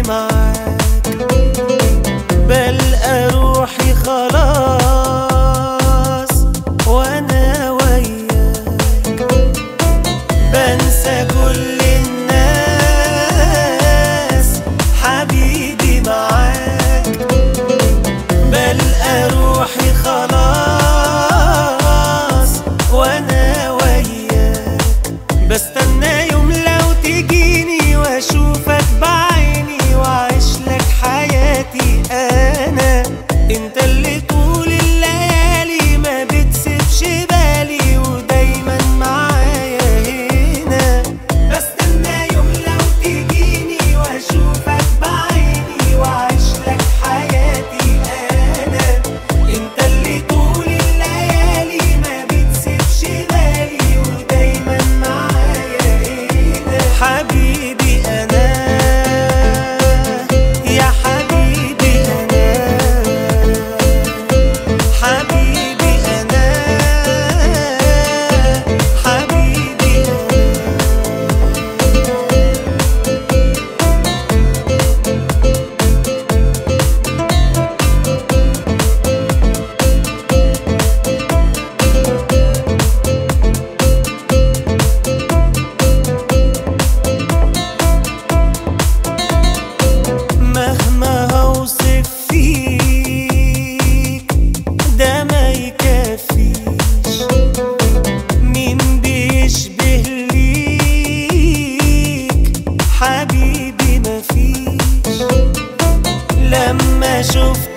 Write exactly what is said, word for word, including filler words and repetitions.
معاك بلقى روحي خلاص وانا وياك، بنسى كل الناس حبيبي معاك، بلقى روحي خلاص وانا وياك، بستنى يوم لو تجيني واشوفك بعيني واعيش لك حياتي انا، انت اللي طول الليالي ما بتسيبش بالي ودايما معايا هنا، بستنى يوم لو تجيني واشوفك بعيني واعيش لك حياتي انا، انت اللي طول الليالي ما بتسيبش بالي ودايما معايا هنا، حبيبي انا يا حبيبي انا، حبيبي انا حبيبي مهما هوصف فيك ده ما يكفيش، مين بيشبه ليك حبيبي مفيش، لما شفت